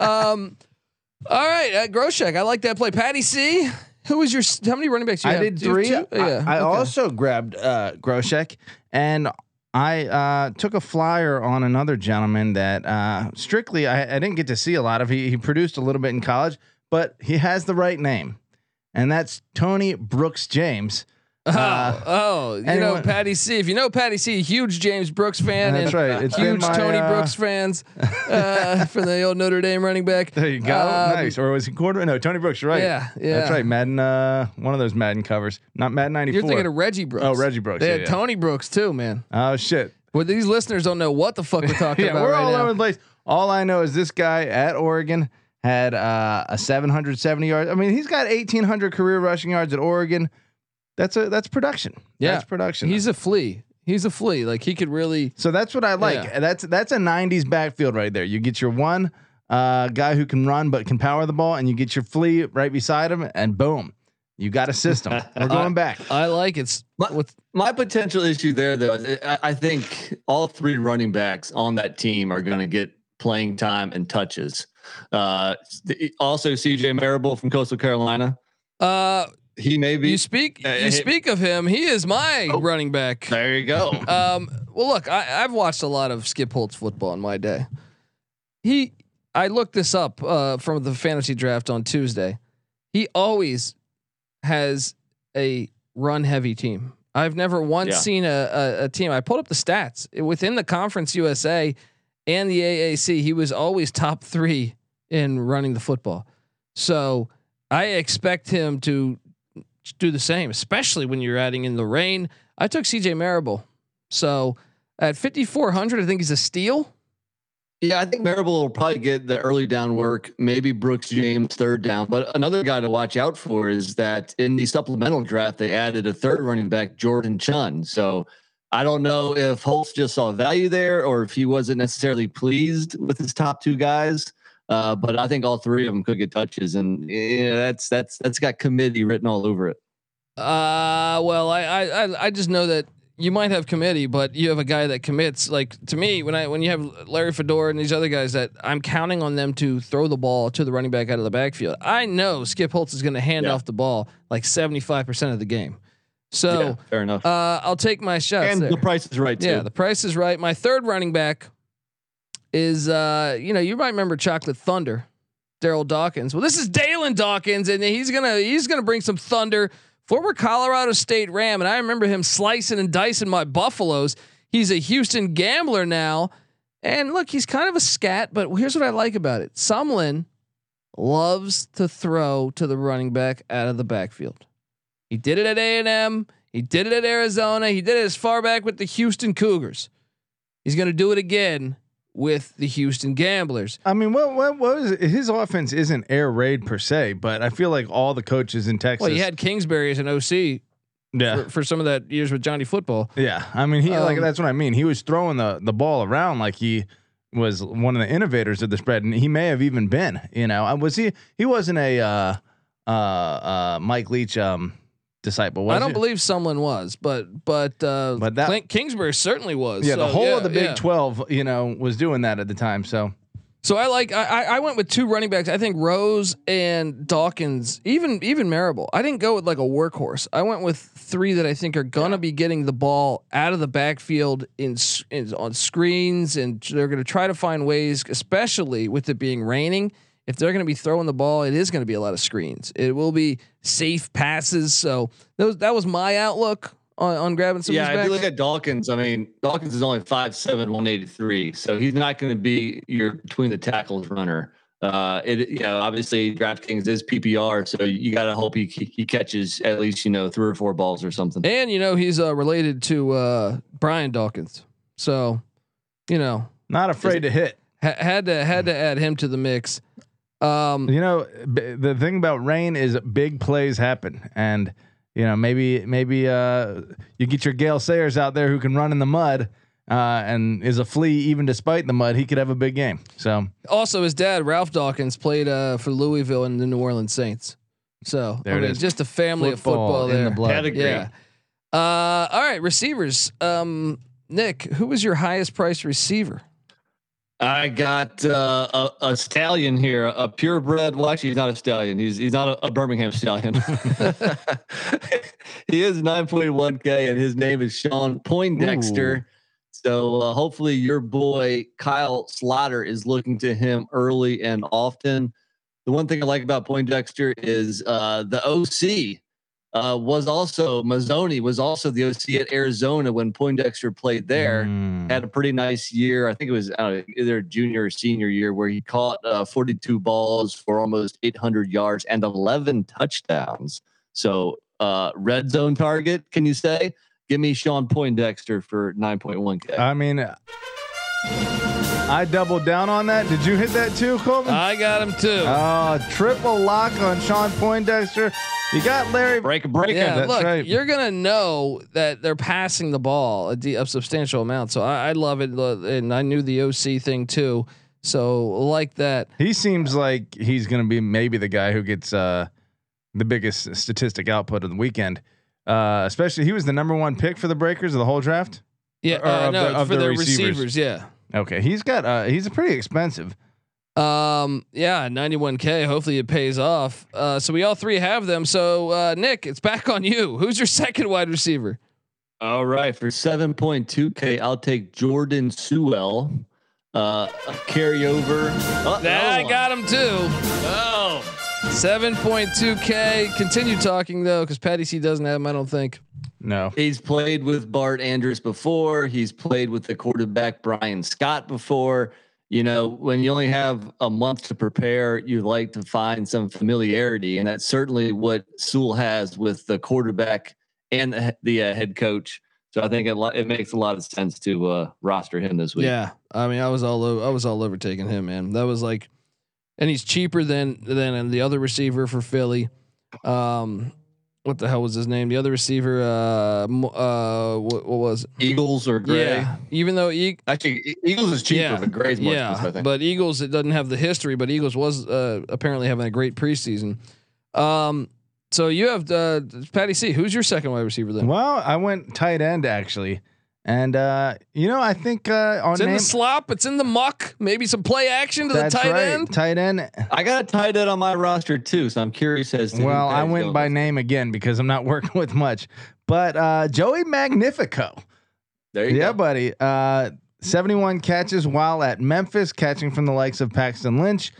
Speaker 6: All right, Groshek. I like that play. Patty C. Who was your? How many running backs?
Speaker 11: I did 3.
Speaker 6: Yeah.
Speaker 11: I also grabbed Groshek, and I took a flyer on another gentleman that strictly I didn't get to see a lot of. He produced a little bit in college, but he has the right name, and that's Tony Brooks James.
Speaker 6: You know Patty C. If you know Patty C, huge James Brooks fan.
Speaker 11: That's right.
Speaker 6: It's huge Tony Brooks fans for the old Notre Dame running back.
Speaker 11: There you go. Nice. Or was he quarter? No, Tony Brooks. Right.
Speaker 6: Yeah.
Speaker 11: That's right. Madden. One of those Madden covers. Not Madden 94.
Speaker 6: You're thinking of Reggie Brooks.
Speaker 11: Oh, Reggie Brooks.
Speaker 6: They had Tony Brooks too, man.
Speaker 11: Oh shit.
Speaker 6: Well, these listeners don't know what the fuck we're talking about.
Speaker 11: We're
Speaker 6: right
Speaker 11: all
Speaker 6: now.
Speaker 11: over the place. All I know is this guy at Oregon had a 770 yards. I mean, he's got 1,800 career rushing yards at Oregon. That's production.
Speaker 6: Yeah,
Speaker 11: that's production.
Speaker 6: He's a flea. Like he could really.
Speaker 11: So that's what I like.
Speaker 6: Yeah.
Speaker 11: That's a 90s backfield right there. You get your one guy who can run but can power the ball, and you get your flea right beside him, and boom, you got a system. We're going back.
Speaker 6: I like it.
Speaker 12: My potential issue there, though, is I think all 3 running backs on that team are going to get playing time and touches. Also, CJ Marable from Coastal Carolina. He may be.
Speaker 6: You speak of him. He is my running back.
Speaker 12: There you go.
Speaker 6: Well, look, I've watched a lot of Skip Holtz football in my day. I looked this up from the fantasy draft on Tuesday. He always has a run heavy team. I've never once seen a team. I pulled up the stats within the Conference USA and the AAC. He was always top 3 in running the football. So I expect him to do the same, especially when you're adding in the rain. I took CJ Marable. So at 5,400, I think he's a steal.
Speaker 12: Yeah, I think Marable will probably get the early down work, maybe Brooks James third down. But another guy to watch out for is that in the supplemental draft, they added a third running back, Jordan Chunn. So I don't know if Holtz just saw value there or if he wasn't necessarily pleased with his top 2 guys. But I think all 3 of them could get touches, and that's got committee written all over it.
Speaker 6: Well, I just know that you might have committee, but you have a guy that commits. Like to me, when you have Larry Fedora and these other guys that I'm counting on them to throw the ball to the running back out of the backfield. I know Skip Holtz is going to hand off the ball like 75% of the game. So
Speaker 12: fair enough.
Speaker 6: I'll take my shots.
Speaker 12: And
Speaker 6: there.
Speaker 12: the price is right too.
Speaker 6: Yeah, the price is right. My third running back is you might remember Chocolate Thunder, Daryl Dawkins. Well, this is Dalen Dawkins, and he's gonna bring some thunder. Former Colorado State Ram, and I remember him slicing and dicing my Buffaloes. He's a Houston Gambler now, and look, he's kind of a scat, but here's what I like about it: Sumlin loves to throw to the running back out of the backfield. He did it at A&M. He did it at Arizona. He did it as far back with the Houston Cougars. He's going to do it again with the Houston Gamblers.
Speaker 11: I mean, what was it? His offense isn't air raid per se, but I feel like all the coaches in Texas.
Speaker 6: Well, he had Kingsbury as an OC.
Speaker 11: Yeah,
Speaker 6: for some of that years with Johnny Football.
Speaker 11: Yeah, I mean, that's what I mean. He was throwing the ball around like he was one of the innovators of the spread, and he may have even been. Was he? He wasn't a Mike Leach disciple. Was
Speaker 6: I don't believe Sumlin was, but that Kingsbury certainly was.
Speaker 11: Yeah,
Speaker 6: so,
Speaker 11: the whole of the Big 12, was doing that at the time. So
Speaker 6: I went with 2 running backs. I think Rose and Dawkins, even Marable. I didn't go with like a workhorse. I went with 3 that I think are gonna be getting the ball out of the backfield on screens, and they're gonna try to find ways, especially with it being raining. If they're going to be throwing the ball, it is going to be a lot of screens. It will be safe passes. So that was my outlook on grabbing some.
Speaker 12: Yeah, if you look at Dawkins, I mean, Dawkins is only 5'7", 183, so he's not going to be your between the tackles runner. Obviously DraftKings is PPR, so you got to hope he catches at least 3 or 4 balls or something.
Speaker 6: And he's related to Brian Dawkins, so
Speaker 11: not afraid to hit.
Speaker 6: Had to add him to the mix.
Speaker 11: The thing about rain is big plays happen, and maybe you get your Gale Sayers out there who can run in the mud and is a flea even despite the mud. He could have a big game. So
Speaker 6: also his dad Ralph Dawkins played for Louisville and the New Orleans Saints. So
Speaker 11: There it is.
Speaker 6: just a family of football
Speaker 11: in
Speaker 6: there.
Speaker 11: the blood.
Speaker 12: Pedigree.
Speaker 6: Yeah. All right, receivers. Nick, who was your highest priced receiver?
Speaker 12: I got a stallion here, a purebred. Well, actually, he's not a stallion. He's not a Birmingham stallion. He is 9.1K, and his name is Sean Poindexter.
Speaker 11: Ooh.
Speaker 12: So hopefully, your boy Kyle Slaughter is looking to him early and often. The one thing I like about Poindexter is the OC was also Mazzoni was also the OC at Arizona when Poindexter played there. Had a pretty nice year. I think it was either junior or senior year where he caught 42 balls for almost 800 yards and 11 touchdowns. So red zone target, can you say? Give me Sean Poindexter for 9.1K.
Speaker 11: I mean, I doubled down on that. Did you hit that too, Colton?
Speaker 6: I got him too.
Speaker 11: Triple lock on Sean Poindexter. You got Larry.
Speaker 12: Break.
Speaker 6: Yeah,
Speaker 11: That's
Speaker 6: look,
Speaker 11: right.
Speaker 6: you're gonna know that they're passing the ball a substantial amount. So I love it, and I knew the OC thing too. So like that.
Speaker 11: He seems like he's going to be maybe the guy who gets the biggest statistic output of the weekend. Especially, he was the number 1 pick for the Breakers of the whole draft.
Speaker 6: Yeah, for the receivers. Yeah.
Speaker 11: Okay, he's got he's pretty expensive.
Speaker 6: Yeah, 91K. Hopefully it pays off. So we all three have them. So Nick, it's back on you. Who's your second wide receiver?
Speaker 12: All right, for 7.2K, I'll take Jordan Sewell. A carryover.
Speaker 6: I got him too.
Speaker 12: Oh,
Speaker 6: 7.2K. Continue talking though, because Patty C doesn't have him, I don't think.
Speaker 11: No,
Speaker 12: he's played with Bart Andrews before. He's played with the quarterback Brian Scott before. You know, when you only have a month to prepare, you like to find some familiarity, and that's certainly what Sewell has with the quarterback and the head coach. So I think it makes a lot of sense to roster him this week.
Speaker 6: Yeah, I mean, I was all over taking him, man. That was like, and he's cheaper than the other receiver for Philly. What the hell was his name? The other receiver, what was it?
Speaker 12: Eagles or Gray?
Speaker 6: Yeah, even though
Speaker 12: actually Eagles is cheaper, but Gray's more expensive, I think.
Speaker 6: But Eagles, it doesn't have the history, but Eagles was apparently having a great preseason. So you have Patty C. Who's your second wide receiver then?
Speaker 11: Well, I went tight end actually, and I think on
Speaker 6: it's in the slop, it's in the muck, maybe some play action to the tight end.
Speaker 11: Tight end.
Speaker 12: I got a tight end on my roster too, so I'm curious as to.
Speaker 11: Well, I went by name again because I'm not working with much, but Joey Magnifico.
Speaker 12: There you go,
Speaker 11: buddy. 71 catches while at Memphis, catching from the likes of Paxton Lynch.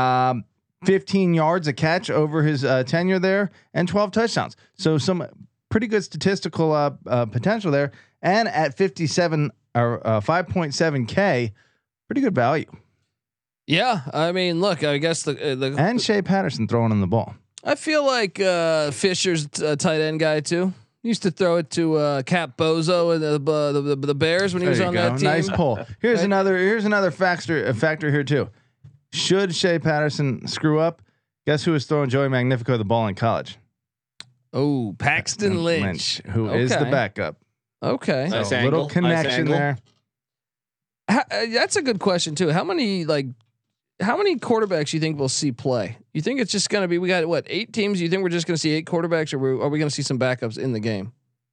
Speaker 11: 15 yards a catch over his tenure there, and 12 touchdowns. So some pretty good statistical potential there. And at 57 or 5.7K, pretty good value.
Speaker 6: Yeah, I mean, look, I guess the
Speaker 11: and Shea Patterson throwing in the ball.
Speaker 6: I feel like Fisher's a tight end guy too. Used to throw it to Cap Bozo and the Bears when he was on that team.
Speaker 11: Nice pull. Here's another factor here too. Should Shea Patterson screw up, guess who was throwing Joey Magnifico the ball in college?
Speaker 6: Oh, Paxton Lynch,
Speaker 11: who is the backup.
Speaker 6: Okay,
Speaker 11: so a little connection there.
Speaker 6: That's a good question too. How many quarterbacks you think we'll see play? You think it's just going to be, we got 8 teams? You think we're just going to see 8 quarterbacks, or are we going to see some backups in the game?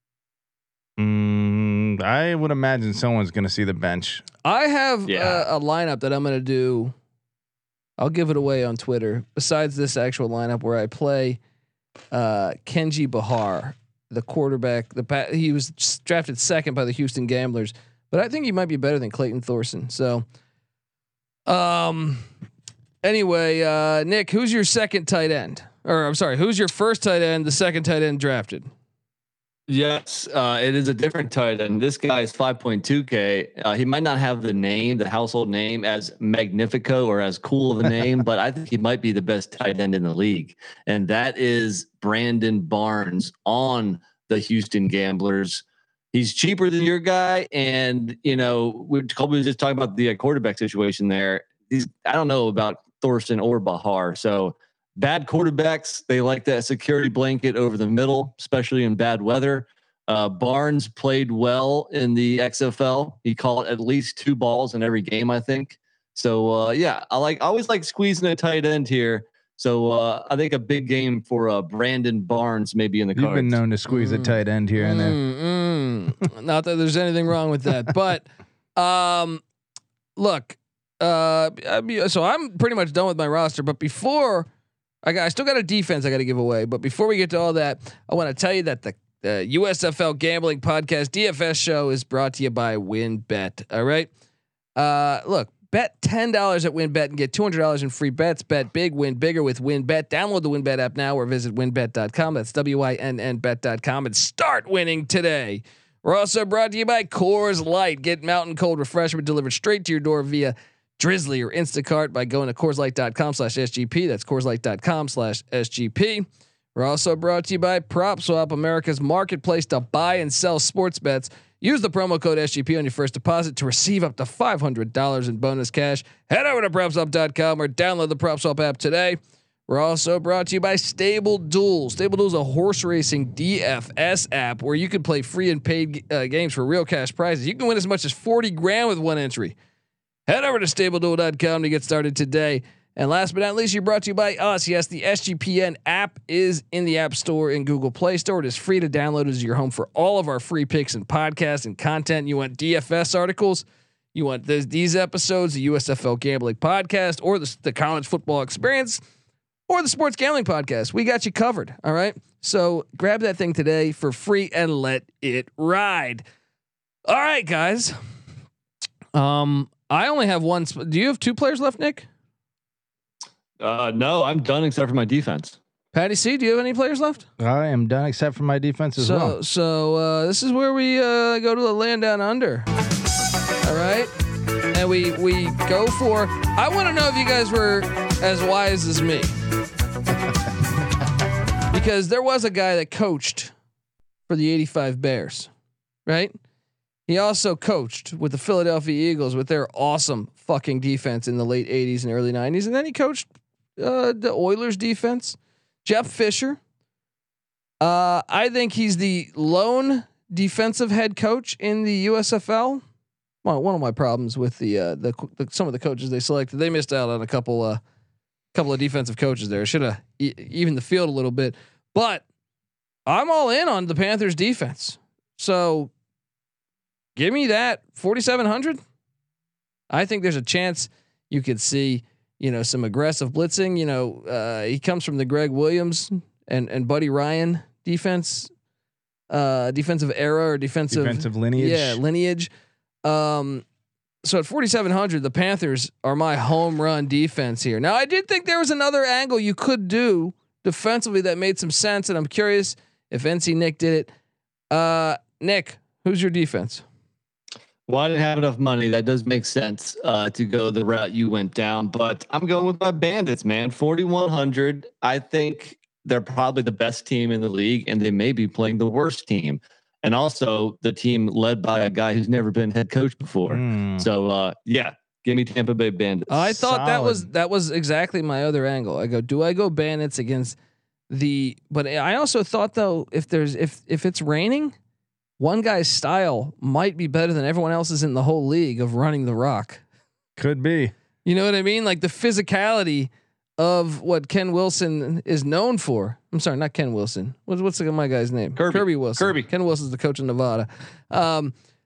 Speaker 11: I would imagine someone's going to see the bench.
Speaker 6: I have a lineup that I'm going to do. I'll give it away on Twitter. Besides this actual lineup where I play Kenji Bahar, the quarterback, he was drafted second by the Houston Gamblers, but I think he might be better than Clayton Thorson. So, anyway, Nick, who's your second tight end? Or I'm sorry, who's your first tight end? The second tight end drafted.
Speaker 12: Yes, it is a different tight end. This guy is 5.2K. He might not have the household name as Magnifico or as cool of a name, but I think he might be the best tight end in the league. And that is Brandon Barnes on the Houston Gamblers. He's cheaper than your guy. And, we were just talking about the quarterback situation there. I don't know about Thorson or Bahar. So bad quarterbacks, they like that security blanket over the middle, especially in bad weather. Barnes played well in the XFL. He caught at least 2 balls in every game, I think. So I always like squeezing a tight end here. So I think a big game for Brandon Barnes may be in the cards.
Speaker 11: You've been known to squeeze a tight end here and there.
Speaker 6: Not that there's anything wrong with that, but look, so I'm pretty much done with my roster. But before I still got a defense I got to give away. But before we get to all that, I want to tell you that the USFL Gambling Podcast DFS show is brought to you by WynnBET. All right, look. Bet $10 at WynnBET and get $200 in free bets. Bet big, win bigger with WynnBET. Download the WynnBET app now or visit wynnbet.com. That's WYNNBet.com and start winning today. We're also brought to you by Coors Light. Get mountain cold refreshment delivered straight to your door via Drizzly or Instacart by going to CoorsLight.com/SGP. That's CoorsLight.com/SGP. We're also brought to you by PropSwap, America's marketplace to buy and sell sports bets. Use the promo code SGP on your first deposit to receive up to $500 in bonus cash. Head over to PropSwap.com or download the PropSwap app today. We're also brought to you by Stable Duel. Stable Duel is a horse racing DFS app where you can play free and paid games for real cash prizes. You can win as much as 40 grand with one entry. Head over to StableDuel.com to get started today. And last but not least, you're brought to you by us. Yes, the SGPN app is in the App Store and Google Play Store. It is free to download. It is your home for all of our free picks and podcasts and content. You want DFS articles, you want these episodes, the USFL Gambling Podcast, or the College Football Experience, or the Sports Gambling Podcast. We got you covered. All right. So grab that thing today for free and let it ride. All right, guys. I only have one. Do you have two players left, Nick?
Speaker 12: No, I'm done except for my defense.
Speaker 6: Patty C, do you have any players left?
Speaker 11: I am done except for my defense as well.
Speaker 6: So this is where we go to the land down under. All right, and we go for. I want to know if you guys were as wise as me, because there was a guy that coached for the '85 Bears, right? He also coached with the Philadelphia Eagles with their awesome fucking defense in the late '80s and early '90s, and then he coached the Oilers defense. Jeff Fisher. I think he's the lone defensive head coach in the USFL. Well, one of my problems with the some of the coaches they selected, they missed out on a couple of defensive coaches there. Should have evened the field a little bit, but I'm all in on the Panthers defense. So give me that 4,700. I think there's a chance you could see, some aggressive blitzing. He comes from the Greg Williams and Buddy Ryan defensive era or defensive lineage. Yeah, lineage. So at 4,700, the Panthers are my home run defense here. Now, I did think there was another angle you could do defensively that made some sense, and I'm curious if NC Nick did it. Nick, who's your defense?
Speaker 12: Well, I didn't have enough money. That does make sense to go the route you went down, but I'm going with my Bandits, man. 4,100. I think they're probably the best team in the league, and they may be playing the worst team. And also the team led by a guy who's never been head coach before. So give me Tampa Bay Bandits.
Speaker 6: I thought that was exactly my other angle. Do I go Bandits against but I also thought though, if it's raining, one guy's style might be better than everyone else's in the whole league of running the rock.
Speaker 11: Could be.
Speaker 6: You know what I mean? Like the physicality of what Ken Wilson is known for. I'm sorry, not Ken Wilson. What's my guy's name? Kirby Wilson. Ken Wilson's the coach of Nevada. I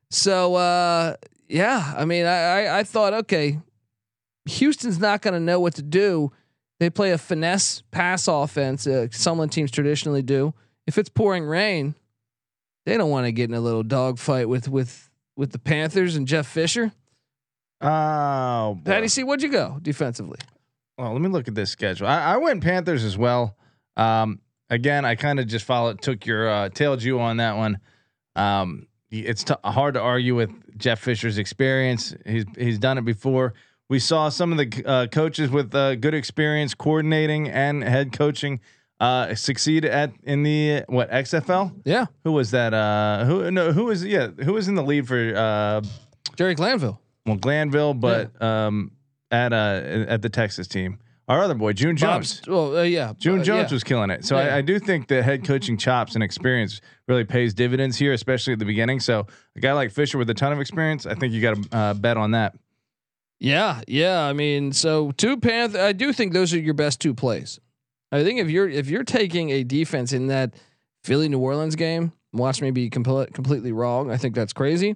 Speaker 6: mean, I thought, okay, Houston's not going to know what to do. They play a finesse pass offense. Some teams traditionally do. If it's pouring rain, they don't want to get in a little dogfight with the Panthers and Jeff Fisher.
Speaker 11: Oh, boy.
Speaker 6: Patty C, what'd you go defensively?
Speaker 11: Well, let me look at this schedule. I went Panthers as well. Again, I kind of just took your tailed you on that one. It's hard to argue with Jeff Fisher's experience. He's done it before. We saw some of the coaches with good experience coordinating and head coaching succeed in the XFL.
Speaker 6: Yeah.
Speaker 11: Who was that? Who was in the lead for
Speaker 6: Jerry Glanville?
Speaker 11: Well, Glanville, but at the Texas team, our other boy June Jones. June Jones was killing it. So I do think the head coaching chops and experience really pays dividends here, especially at the beginning. So a guy like Fisher with a ton of experience, I think you got to bet on that.
Speaker 6: Yeah. I mean, so I do think those are your best two plays. I think if you're taking a defense in that Philly New Orleans game, watch me be completely wrong. I think that's crazy.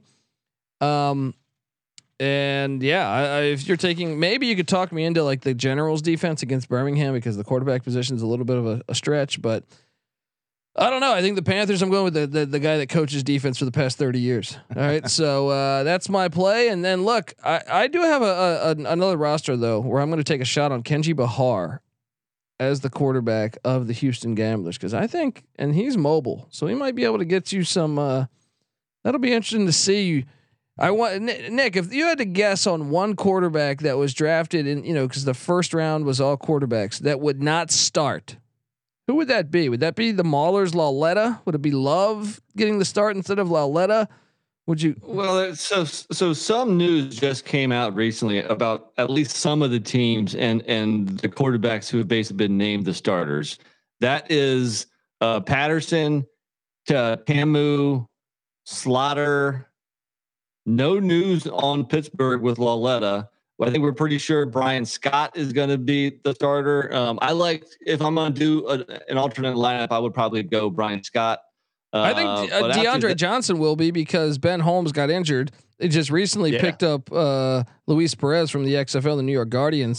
Speaker 6: And yeah, if you're taking, maybe you could talk me into like the Generals defense against Birmingham because the quarterback position is a little bit of a stretch, but I don't know. I think the Panthers. I'm going with the guy that coaches defense for the past 30 years. All right, so that's my play. And then look, I do have another roster though where I'm going to take a shot on Kenji Bahar as the quarterback of the Houston Gamblers because I think, and he's mobile, so he might be able to get you some. That'll be interesting to see. I want Nick, if you had to guess on one quarterback that was drafted in, because the first round was all quarterbacks that would not start, who would that be? Would that be the Maulers, Lauletta? Would it be Love getting the start instead of Lauletta? Would you?
Speaker 12: Well, so some news just came out recently about at least some of the teams and the quarterbacks who have basically been named the starters. That is Patterson, Camus, Slaughter. No news on Pittsburgh with Lauletta. I think we're pretty sure Brian Scott is going to be the starter. If I'm going to do an alternate lineup, I would probably go Brian Scott.
Speaker 6: I think DeAndre Johnson will be because Ben Holmes got injured. They just recently picked up Luis Perez from the XFL, the New York Guardians.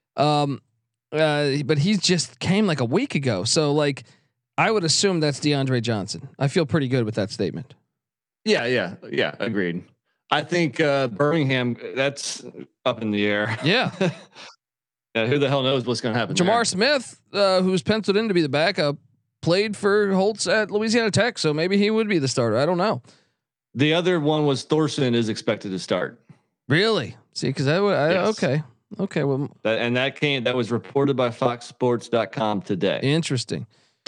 Speaker 6: But he just came like a week ago. So like, I would assume that's DeAndre Johnson. I feel pretty good with that statement.
Speaker 12: Yeah. Agreed. I think Birmingham, that's up in the air.
Speaker 6: Yeah.
Speaker 12: Who the hell knows what's going to happen?
Speaker 6: Jamar Smith, who's penciled in to be the backup, played for Holtz at Louisiana Tech, so maybe he would be the starter. I don't know.
Speaker 12: The other one was Thorson is expected to start.
Speaker 6: Really? See, because yes. Okay. Well,
Speaker 12: that was reported by FoxSports.com today.
Speaker 6: Interesting.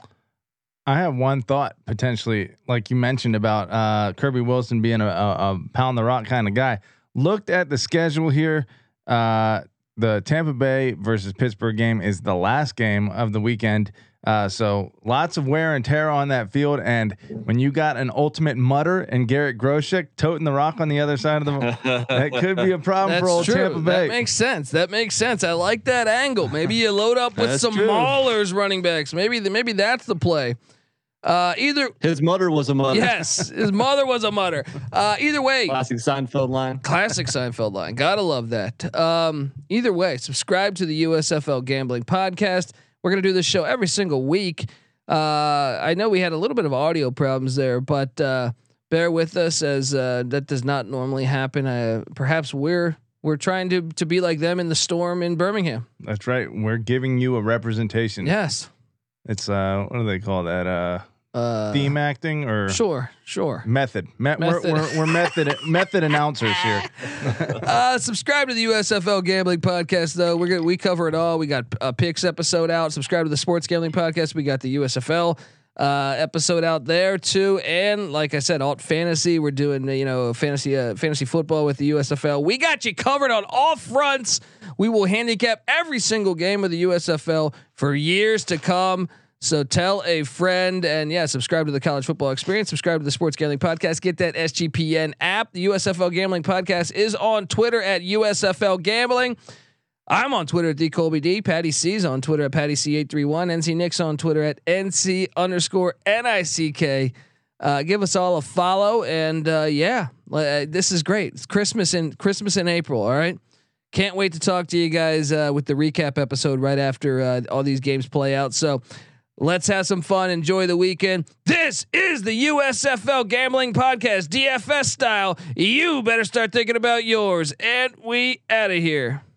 Speaker 11: I have one thought potentially, like you mentioned about Kirby Wilson being a pound the rock kind of guy. Looked at the schedule here. The Tampa Bay versus Pittsburgh game is the last game of the weekend. So lots of wear and tear on that field. And when you got an ultimate mutter and Garrett Groshek toting the rock on the other side of the, that could be a problem for old true. Tampa Bay.
Speaker 6: That makes sense. I like that angle. Maybe you load up with some Maulers running backs. Maybe that's the play. Either
Speaker 12: his mother was a mutter.
Speaker 6: Yes, his mother was a mutter. Either way,
Speaker 12: classic Seinfeld
Speaker 6: line. Gotta love that. Either way, subscribe to the USFL Gambling Podcast. We're gonna do this show every single week. I know we had a little bit of audio problems there, but bear with us as that does not normally happen. Perhaps we're trying to be like them in the storm in Birmingham.
Speaker 11: That's right. We're giving you a representation.
Speaker 6: Yes.
Speaker 11: It's what do they call that? Theme acting or
Speaker 6: sure
Speaker 11: method. We're method announcers here.
Speaker 6: Subscribe to the USFL Gambling Podcast though. We cover it all. We got a picks episode out. Subscribe to the Sports Gambling Podcast. We got the USFL episode out there too. And like I said, alt fantasy. We're doing fantasy football with the USFL. We got you covered on all fronts. We will handicap every single game of the USFL for years to come. So tell a friend and subscribe to the College Football Experience. Subscribe to the Sports Gambling Podcast. Get that SGPN app. The USFL Gambling Podcast is on Twitter at USFL Gambling. I'm on Twitter at DColbyD. Patty C's on Twitter at PattyC831. NC Nick's on Twitter at NC_NICK. Give us all a follow and this is great. It's Christmas in April. All right. Can't wait to talk to you guys with the recap episode right after all these games play out. So let's have some fun. Enjoy the weekend. This is the USFL Gambling Podcast, DFS style. You better start thinking about yours. And we out of here.